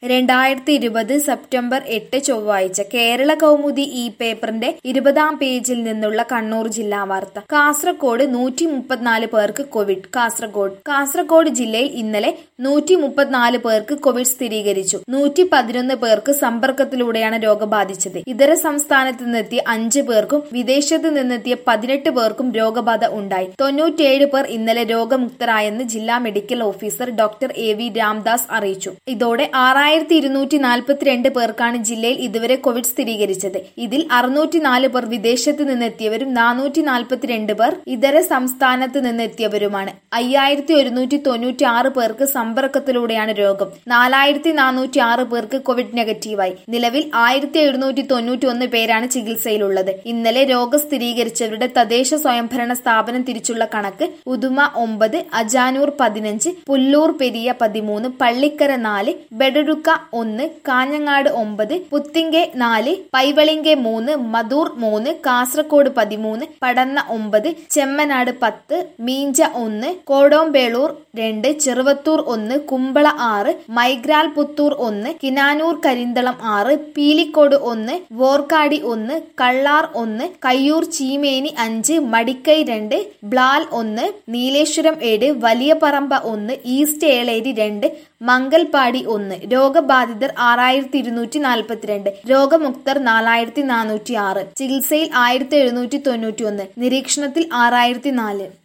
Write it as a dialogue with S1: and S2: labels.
S1: 2020 September 8 ചൊവ്വാഴ്ച കേരള കൗമുദി ഈ പേപ്പറിന്റെ 20-ാം പേജിൽ നിന്നുള്ള കണ്ണൂർ ജില്ലാ വാർത്ത. കാസർകോട് 134 പേർക്ക് കോവിഡ്. കാസർകോട് ജില്ലയിൽ ഇന്നലെ 134 പേർക്ക് കോവിഡ് സ്ഥിരീകരിച്ചു. 111 പേർക്ക് സമ്പർക്കത്തിലൂടെയാണ് രോഗം ബാധിച്ചത്. ഇതര സംസ്ഥാനത്ത് നിന്നെത്തിയ 5 പേർക്കും വിദേശത്ത് നിന്നെത്തിയ 18 പേർക്കും രോഗബാധ ഉണ്ടായി. 97 പേർ ഇന്നലെ രോഗമുക്തരായെന്ന് ജില്ലാ medical officer doctor A V. Ramdas അറിയിച്ചു. ഇതോടെ 6242 പേർക്കാണ് ജില്ലയിൽ ഇതുവരെ കോവിഡ് സ്ഥിരീകരിച്ചത്. ഇതിൽ 604 പേർ വിദേശത്ത് നിന്നെത്തിയവരും 442 പേർ ഇതര സംസ്ഥാനത്ത് നിന്നെത്തിയവരുമാണ്. 5196 പേർക്ക് സമ്പർക്കത്തിലൂടെയാണ് രോഗം. 4406 പേർക്ക് കോവിഡ് നെഗറ്റീവായി. നിലവിൽ 1791 പേരാണ് ചികിത്സയിലുള്ളത്. ഇന്നലെ രോഗം സ്ഥിരീകരിച്ചവരുടെ തദ്ദേശ സ്വയംഭരണ സ്ഥാപനം തിരിച്ചുള്ള കണക്ക്: ഉദുമ 9, അജാനൂർ 15, പുല്ലൂർ പെരിയ 13, പള്ളിക്കര 4, ബെഡടുക്ക 1, കാഞ്ഞങ്ങാട് 9, പുത്തിങ്കെ 4, പൈവളിങ്കെ 3, മധൂർ 3, കാസർകോട് 13, പടന്ന 9, ചെമ്മനാട് 10, മീഞ്ച 1, കോടോംബേളൂർ 2, ചെറുവത്തൂർ 1, കുമ്പള 6, മൈഗ്രാൽ പുത്തൂർ 1, കിനാനൂർ കരിന്തളം 6, പീലിക്കോട് 1, വോർക്കാടി 1, കള്ളാർ 1, കയ്യൂർ ചീമേനി 5, മടിക്കൈ 2, ബ്ലാൽ 1, നീലേശ്വരം 7, വലിയ പറമ്പ 1, ഈസ്റ്റ് ഏളേരി 2, മംഗൽപാടി 1. രോഗബാധിതർ 6242. രോഗമുക്തർ 4406. ചികിത്സയിൽ 1791. നിരീക്ഷണത്തിൽ 6004.